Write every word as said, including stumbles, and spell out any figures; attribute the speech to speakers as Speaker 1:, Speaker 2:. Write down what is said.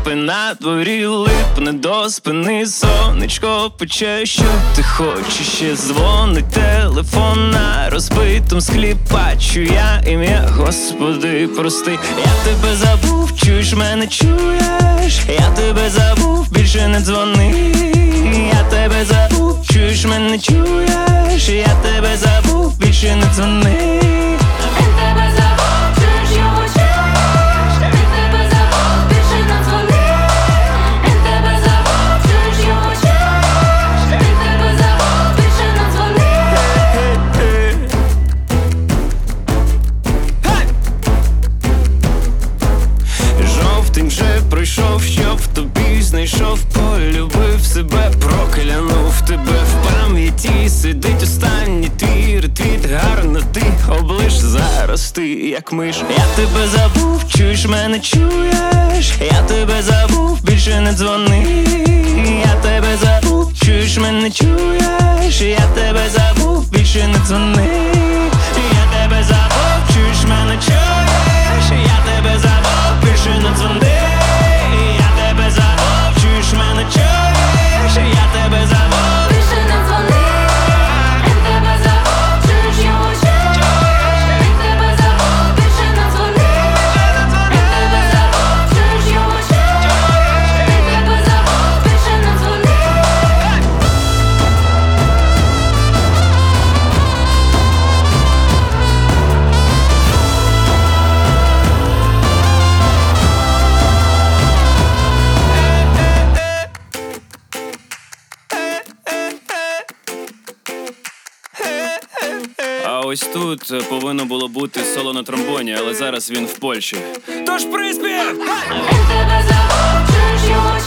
Speaker 1: кліпи, на дворі липне до спини сонечко пече, що ти хочеш, ще дзвонить телефон на розбитому склі, бачу я ім'я, Господи, прости. Я тебе забув, чуєш мене, чуєш? Я тебе забув, більше не дзвони. Я тебе забув, чуєш мене, чуєш? Я тебе забув, більше не дзвони.
Speaker 2: Він тебе забув, чуєш його, чуєш? Він тебе забув, більше не дзвони. Він тебе забув, чуєш його, чуєш? Він тебе забув, більше не дзвони.
Speaker 1: Жовтень вже пройшов, щоб в тобі знайшов, полюбив себе, проклянув тебе. В пам'яті сидить останній твій ретвіт. Гарно ти облиш, зараз ти як миш. Я тебе забув, чуєш мене, чуєш? Я тебе забув, більше не дзвони. Я тебе забув, чуєш мене, чуєш? Я тебе забув, більше не дзвони. Я тебе забув, чуєш мене, чуєш? Я тебе забув, більше не дзвони. Я тебе забув, чуєш мене, чуєш? Я тебе забув,
Speaker 2: Більше не дзвони. Він тебе забув, чуєш його, чуєш? Він тебе забув, більше не дзвони. Він тебе забув, чуєш його, чуєш? Він тебе забув, більше не дзвони.
Speaker 3: А ось тут повинно було бути соло на тромбоні, але зараз він в Польщі. Тож приспів!
Speaker 2: Він тебе забув, чуєш його,